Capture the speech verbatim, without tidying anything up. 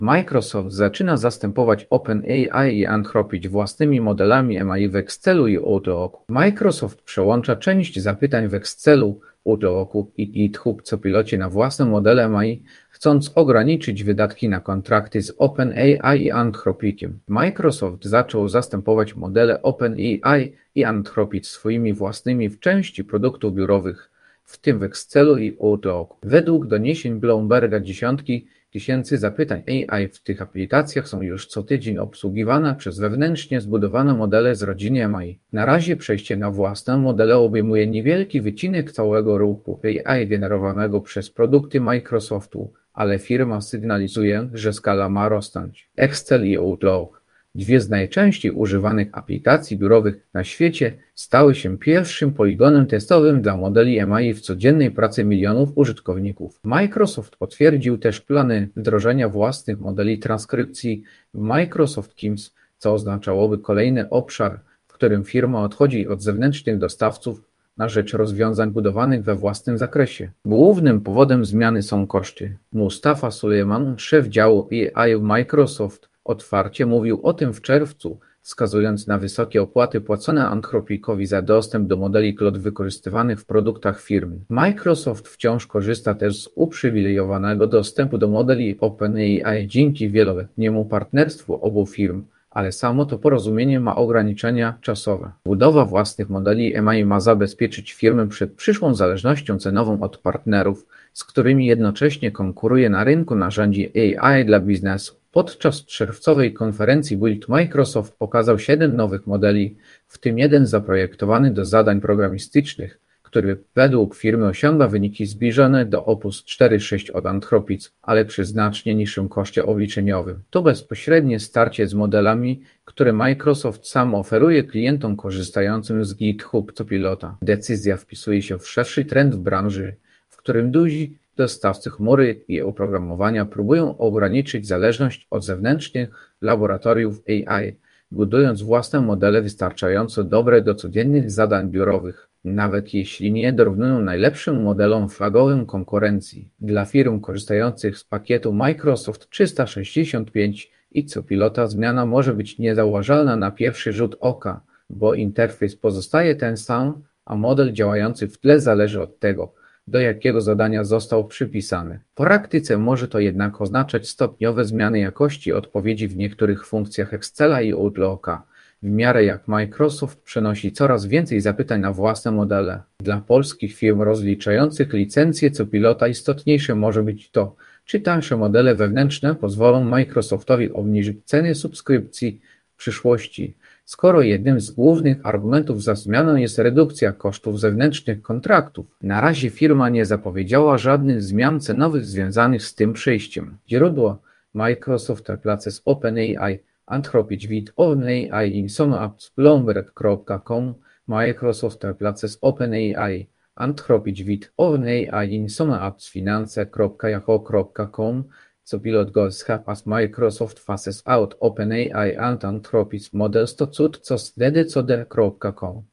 Microsoft zaczyna zastępować OpenAI i Anthropic własnymi modelami M I w Excelu i Outlooku. Microsoft przełącza część zapytań w Excelu, Outlooku i GitHub Copilocie na własne modele M I, chcąc ograniczyć wydatki na kontrakty z OpenAI i Anthropiciem. Microsoft zaczął zastępować modele OpenAI i Anthropic swoimi własnymi w części produktów biurowych, w tym w Excelu i Outlooku. Według doniesień Bloomberga dziesiątki tysięcy zapytań A I w tych aplikacjach są już co tydzień obsługiwane przez wewnętrznie zbudowane modele z rodziny M I. Na razie przejście na własne modele obejmuje niewielki wycinek całego ruchu A I generowanego przez produkty Microsoftu, ale firma sygnalizuje, że skala ma rosnąć. Excel i Outlook, dwie z najczęściej używanych aplikacji biurowych na świecie, stały się pierwszym poligonem testowym dla modeli M I w codziennej pracy milionów użytkowników. Microsoft potwierdził też plany wdrożenia własnych modeli transkrypcji w Microsoft Teams, co oznaczałoby kolejny obszar, w którym firma odchodzi od zewnętrznych dostawców na rzecz rozwiązań budowanych we własnym zakresie. Głównym powodem zmiany są koszty. Mustafa Suleyman, szef działu A I w Microsoft, otwarcie mówił o tym w czerwcu, wskazując na wysokie opłaty płacone Anthropicowi za dostęp do modeli Claude wykorzystywanych w produktach firmy. Microsoft wciąż korzysta też z uprzywilejowanego dostępu do modeli OpenAI dzięki wieloletniemu partnerstwu obu firm, ale samo to porozumienie ma ograniczenia czasowe. Budowa własnych modeli M I ma zabezpieczyć firmę przed przyszłą zależnością cenową od partnerów, z którymi jednocześnie konkuruje na rynku narzędzi A I dla biznesu. Podczas czerwcowej konferencji Build Microsoft pokazał siedem nowych modeli, w tym jeden zaprojektowany do zadań programistycznych, który według firmy osiąga wyniki zbliżone do Opus cztery sześć od Anthropic, ale przy znacznie niższym koszcie obliczeniowym. To bezpośrednie starcie z modelami, które Microsoft sam oferuje klientom korzystającym z GitHub Copilota. Decyzja wpisuje się w szerszy trend w branży, w którym duzi dostawcy chmury i oprogramowania próbują ograniczyć zależność od zewnętrznych laboratoriów A I, budując własne modele wystarczająco dobre do codziennych zadań biurowych, nawet jeśli nie dorównują najlepszym modelom flagowym konkurencji. Dla firm korzystających z pakietu Microsoft trzysta sześćdziesiąt pięć i Copilota zmiana może być niezauważalna na pierwszy rzut oka, bo interfejs pozostaje ten sam, a model działający w tle zależy od tego, do jakiego zadania został przypisany. W praktyce może to jednak oznaczać stopniowe zmiany jakości odpowiedzi w niektórych funkcjach Excela i Outlooka, w miarę jak Microsoft przenosi coraz więcej zapytań na własne modele. Dla polskich firm rozliczających licencję Copilota istotniejsze może być to, czy tańsze modele wewnętrzne pozwolą Microsoftowi obniżyć ceny subskrypcji w przyszłości, skoro jednym z głównych argumentów za zmianę jest redukcja kosztów zewnętrznych kontraktów. Na razie firma nie zapowiedziała żadnych zmian cenowych związanych z tym przejściem. Źródło: Microsoft prace z OpenAI, Anthropic with OpenAI Insomnia Apps Bloomberg kropka com, Microsoft prace z OpenAI, Anthropic with OpenAI Insomnia Apps Finance kropka yahoo kropka com. Copilot goes have as Microsoft phases out OpenAI and Anthropic models to cud co z ddcd kropka com.